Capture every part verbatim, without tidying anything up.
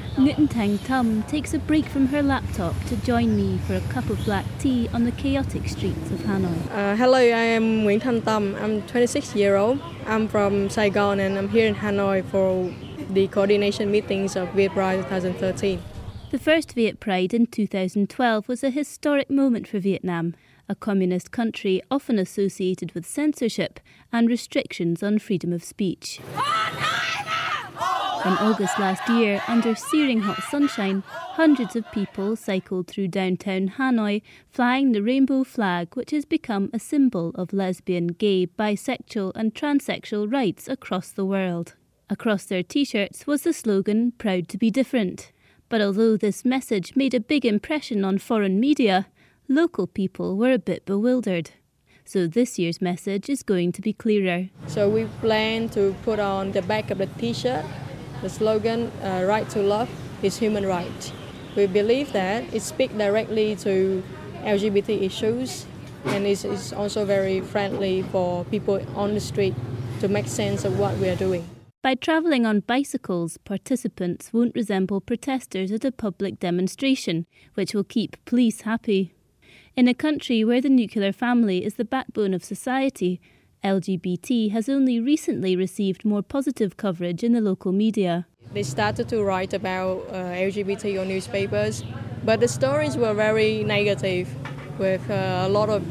Nguyen Tum takes a break from her laptop to join me for a cup of black tea on the chaotic streets of Hanoi. Uh, hello, I am Nguyen Thanh Tâm. I'm twenty-six years old. I'm from Saigon and I'm here in Hanoi for the coordination meetings of Viet Pride twenty thirteen. The first Viet Pride in two thousand twelve was a historic moment for Vietnam, a communist country often associated with censorship and restrictions on freedom of speech. In August last year, under searing hot sunshine, hundreds of people cycled through downtown Hanoi, flying the rainbow flag, which has become a symbol of lesbian, gay, bisexual and transsexual rights across the world. Across their t-shirts was the slogan, "Proud to be different." But although this message made a big impression on foreign media, local people were a bit bewildered. So this year's message is going to be clearer. So we plan to put on the back of the t-shirt the slogan, uh, "Right to love is human right." We believe that it speaks directly to L G B T issues and is is also very friendly for people on the street to make sense of what we are doing. By travelling on bicycles, participants won't resemble protesters at a public demonstration, which will keep police happy. In a country where the nuclear family is the backbone of society, L G B T has only recently received more positive coverage in the local media. They started to write about uh, L G B T on newspapers, but the stories were very negative, with uh, a lot of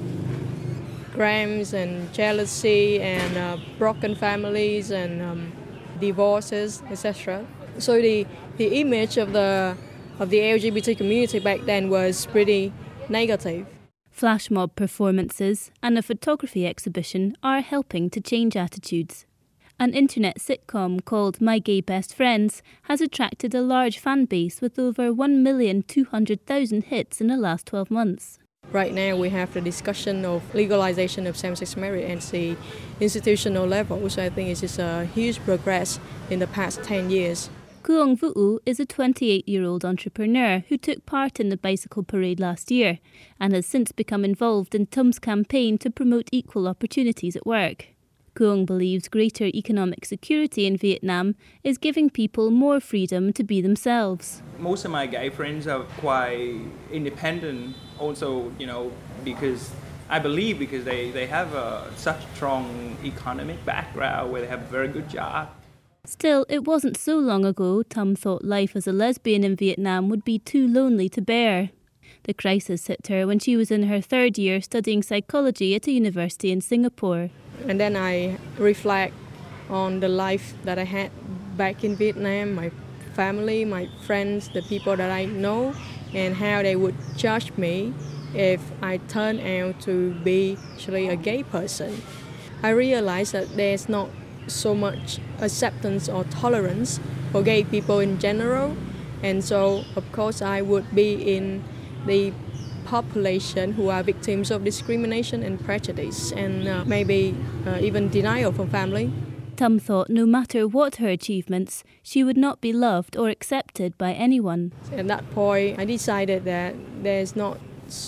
crimes and jealousy and uh, broken families and um, divorces, et cetera. So the, the image of the of the L G B T community back then was pretty negative. Flash mob performances and a photography exhibition are helping to change attitudes. An internet sitcom called My Gay Best Friends has attracted a large fan base with over one million two hundred thousand hits in the last twelve months. Right now we have the discussion of legalization of same-sex marriage at the institutional level, so I think it's just a huge progress in the past ten years. Kuong Vu is a twenty-eight-year-old entrepreneur who took part in the bicycle parade last year and has since become involved in Tum's campaign to promote equal opportunities at work. Kuong believes greater economic security in Vietnam is giving people more freedom to be themselves. Most of my gay friends are quite independent also, you know, because I believe because they, they have a, such strong economic background where they have a very good job. Still, it wasn't so long ago Tum thought life as a lesbian in Vietnam would be too lonely to bear. The crisis hit her when she was in her third year studying psychology at a university in Singapore. And then I reflect on the life that I had back in Vietnam, my family, my friends, the people that I know, and how they would judge me if I turned out to be actually a gay person. I realized that there's not so much acceptance or tolerance for gay people in general, and so of course I would be in the population who are victims of discrimination and prejudice and uh, maybe uh, even denial from family. Tum thought no matter what her achievements, she would not be loved or accepted by anyone. At that point I decided that there's not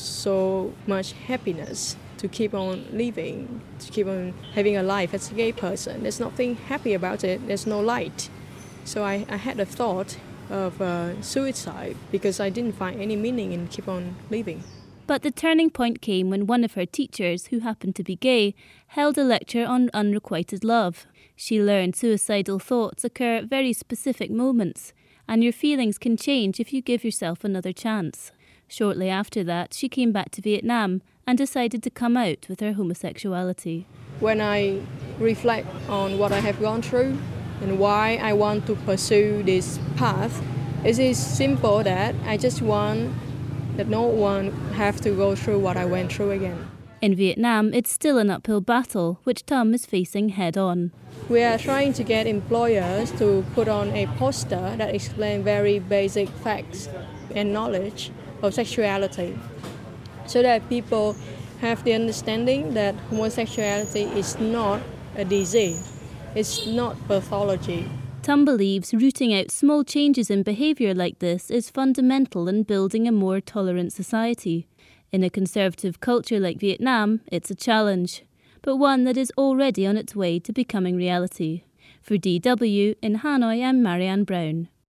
so much happiness to keep on living, to keep on having a life as a gay person. There's nothing happy about it, there's no light. So I, I had a thought of uh, suicide because I didn't find any meaning in keep on living. But the turning point came when one of her teachers, who happened to be gay, held a lecture on unrequited love. She learned suicidal thoughts occur at very specific moments, and your feelings can change if you give yourself another chance. Shortly after that, she came back to Vietnam and decided to come out with her homosexuality. When I reflect on what I have gone through and why I want to pursue this path, it is simple that I just want that no one have to go through what I went through again. In Vietnam, it's still an uphill battle, which Tum is facing head-on. We are trying to get employers to put on a poster that explains very basic facts and knowledge of sexuality, so that people have the understanding that homosexuality is not a disease, it's not pathology. Tum believes rooting out small changes in behaviour like this is fundamental in building a more tolerant society. In a conservative culture like Vietnam, it's a challenge, but one that is already on its way to becoming reality. For D W in Hanoi, I'm Marianne Brown.